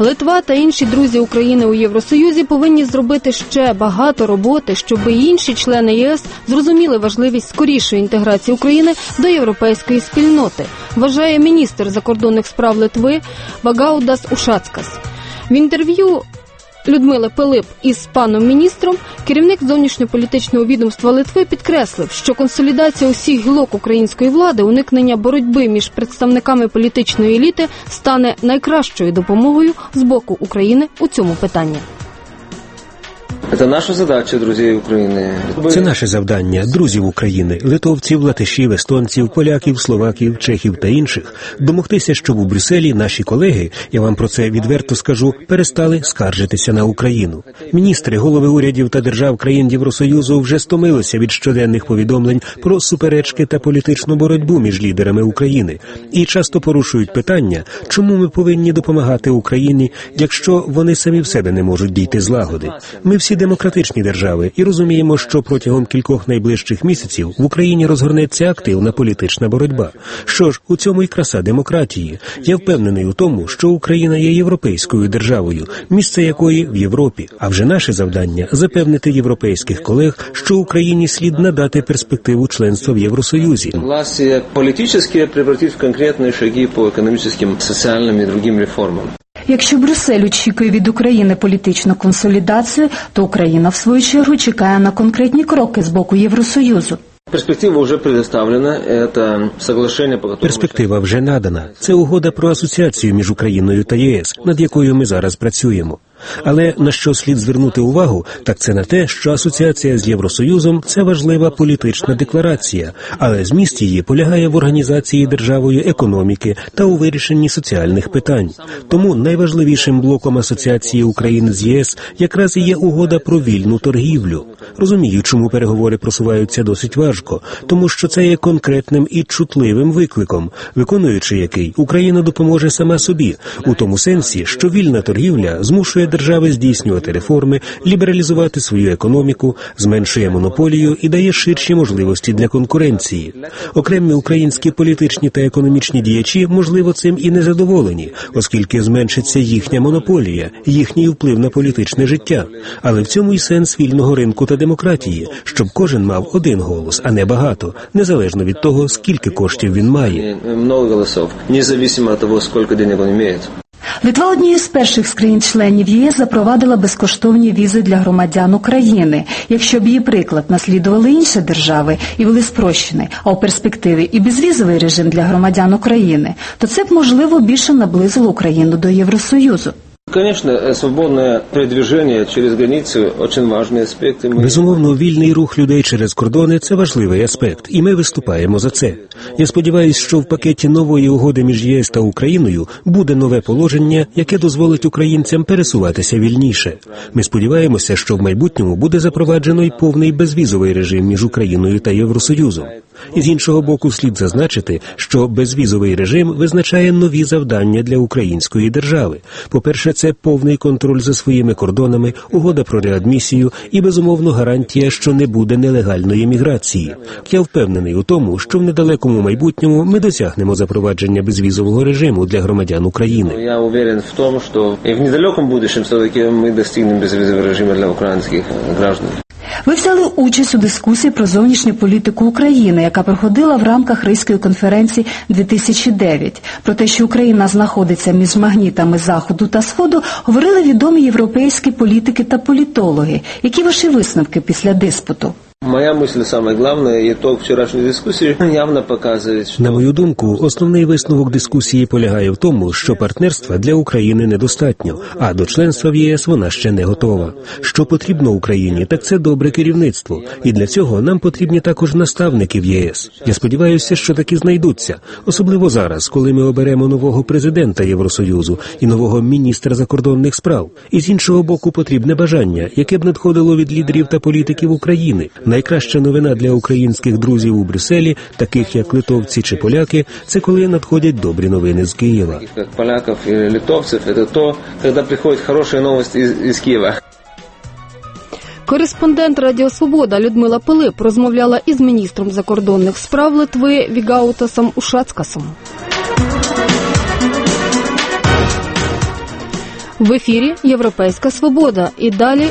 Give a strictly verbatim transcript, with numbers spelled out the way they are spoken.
Литва та інші друзі України у Євросоюзі повинні зробити ще багато роботи, щоб і інші члени ЄС зрозуміли важливість скорішої інтеграції України до європейської спільноти, вважає міністр закордонних справ Литви Вігаутас Ушацкас. В інтерв'ю Людмили Пилип із паном міністром керівник зовнішньополітичного відомства Литви підкреслив, що консолідація усіх гілок української влади, уникнення боротьби між представниками політичної еліти стане найкращою допомогою з боку України у цьому питанні. Це наша задача, друзі України. Це наше завдання, друзів України, литовців, латишів, естонців, поляків, словаків, чехів та інших, домогтися, щоб у Брюсселі наші колеги, я вам про це відверто скажу, перестали скаржитися на Україну. Міністри, голови урядів та держав країн Євросоюзу вже стомилися від щоденних повідомлень про суперечки та політичну боротьбу між лідерами України і часто порушують питання, чому ми повинні допомагати Україні, якщо вони самі в себе не можуть дійти злагоди. Ми всі демократичні держави і розуміємо, що протягом кількох найближчих місяців в Україні розгорнеться активна політична боротьба. Що ж, у цьому і краса демократії. Я впевнений у тому, що Україна є європейською державою, місце якої в Європі. А вже наше завдання – запевнити європейських колег, що Україні слід надати перспективу членства в Євросоюзі. Власне, політичні превратити в конкретні шаги по економічним, соціальним і іншим реформам. Якщо Брюссель очікує від України політичну консолідацію, то Україна, в свою чергу, чекає на конкретні кроки з боку Євросоюзу. Перспектива вже предоставлена, це соглашення, по якому... Перспектива вже надана. Це угода про асоціацію між Україною та ЄС, над якою ми зараз працюємо. Але на що слід звернути увагу, так це на те, що асоціація з Євросоюзом – це важлива політична декларація, але зміст її полягає в організації державою економіки та у вирішенні соціальних питань. Тому найважливішим блоком асоціації України з ЄС якраз і є угода про вільну торгівлю. Розумію, чому переговори просуваються досить важко, тому що це є конкретним і чутливим викликом, виконуючи який Україна допоможе сама собі, у тому сенсі, що вільна торгівля змушує держави здійснювати реформи, лібералізувати свою економіку, зменшує монополію і дає ширші можливості для конкуренції. Окремі українські політичні та економічні діячі, можливо, цим і не задоволені, оскільки зменшиться їхня монополія, їхній вплив на політичне життя. Але в цьому й сенс вільного ринку та демократії, щоб кожен мав один голос, а не багато, незалежно від того, скільки коштів він має. Много голосів, незалежно від того, скільки денег він має. Литва однією з перших з країн-членів ЄС запровадила безкоштовні візи для громадян України. Якщо б її приклад наслідували інші держави і вели спрощений, а у перспективі і безвізовий режим для громадян України, то це б, можливо, більше наблизило Україну до Євросоюзу. Конечно, свободне передвиження через границю – дуже важливий аспект. Безумовно, вільний рух людей через кордони – це важливий аспект, і ми виступаємо за це. Я сподіваюся, що в пакеті нової угоди між ЄС та Україною буде нове положення, яке дозволить українцям пересуватися вільніше. Ми сподіваємося, що в майбутньому буде запроваджено й повний безвізовий режим між Україною та Євросоюзом. І з іншого боку слід зазначити, що безвізовий режим визначає нові завдання для української держави. По-перше, це повний контроль за своїми кордонами, угода про реадмісію і, безумовно, гарантія, що не буде нелегальної міграції. Я впевнений у тому, що в недалекому майбутньому ми досягнемо запровадження безвізового режиму для громадян України. Я уверен в тому, що і в недалекому будущем все-таки ми досягнемо безвізового режиму для українських граждан. Ви взяли участь у дискусії про зовнішню політику України, яка проходила в рамках Ризької конференції дві тисячі дев'ять. Про те, що Україна знаходиться між магнітами Заходу та Сходу, говорили відомі європейські політики та політологи. Які ваші висновки після диспуту? Моя мисль, саме головне, ітог вчорашньої дискусії явно показує, що... На мою думку, основний висновок дискусії полягає в тому, що партнерства для України недостатньо, а до членства в ЄС вона ще не готова. Що потрібно Україні, так це добре керівництво. І для цього нам потрібні також наставники в ЄС. Я сподіваюся, що такі знайдуться. Особливо зараз, коли ми оберемо нового президента Євросоюзу і нового міністра закордонних справ. І з іншого боку потрібне бажання, яке б надходило від лідерів та політиків України. Найкраща новина для українських друзів у Брюсселі, таких як литовці чи поляки, це коли надходять добрі новини з Києва. Як поляків і литовців, це то, коли приходять хороші новини із Києва. Кореспондент Радіо Свобода Людмила Пилип розмовляла із міністром закордонних справ Литви Вігаутасом Ушацкасом. В ефірі «Європейська свобода» і далі